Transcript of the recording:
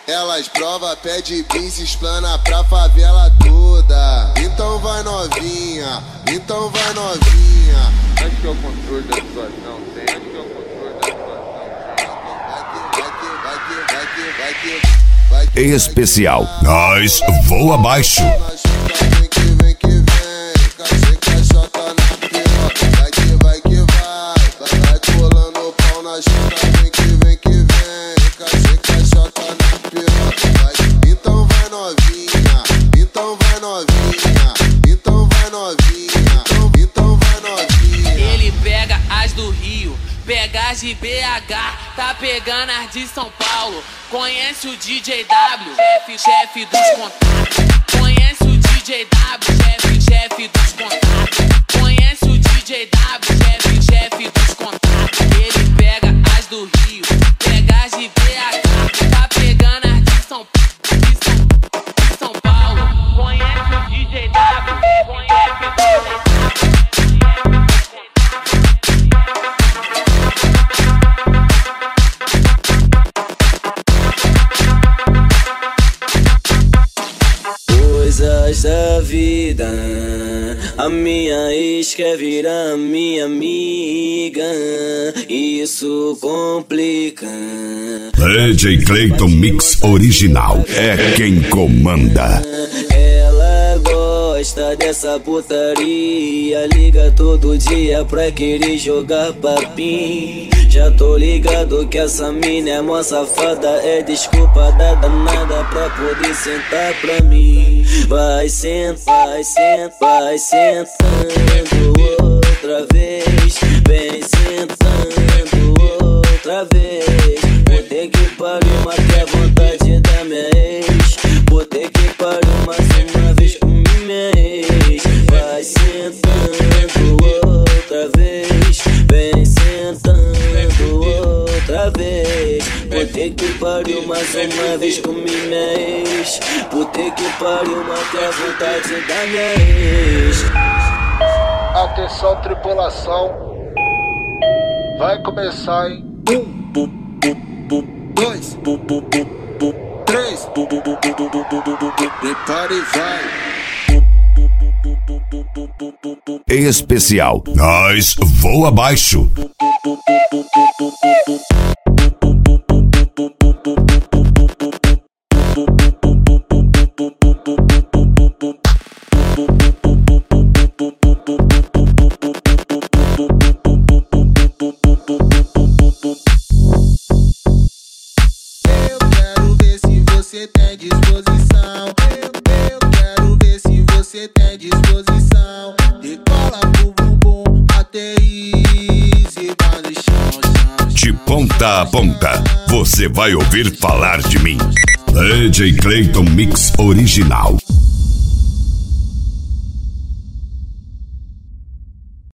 Elas prova, pede bis, explana pra favela toda. Então vai novinha, então vai novinha. Acho que é o controle da situação, tem. Acho que é o controle da situação. Especial Nós Voa Abaixo. Pega as de BH, tá pegando as de São Paulo. Conhece o DJ W, chefe dos contatos. Conhece o DJ W, chefe dos contatos. Conhece o DJ W, chefe dos contatos. Ele pega as do Rio, pega as de BH, tá pegando as de São Paulo. Conhece o DJ W, chefe dos contatos. Coisas da vida, a minha ex quer virar minha amiga, isso complica. DJ Clayton Mix Original é quem comanda. Ela gosta dessa putaria, liga todo dia pra querer jogar papinho. Já tô ligado que essa mina é mó safada, é desculpa da danada pra poder sentar pra mim. Vai sentar, vai sentar, vai sentando outra vez. Vem sentando outra vez. Puta que pariu, matei a vontade da minha ex. Puta que pariu, mais uma vez com minha ex. Vai sentando outra vez. Vem sentando outra vez. Puta que pariu, mais uma vez com minha ex. Puta que pariu, matei a vontade da minha ex. Atenção, tripulação, vai começar, hein? 2, 3, prepare e vai. Especial Nós Voa Abaixo. Você tem disposição, eu quero ver se você tem disposição. Decola pro bumbum, aterriza e vai no chão. De ponta a ponta, você vai ouvir falar de mim. DJ Clayton Mix Original.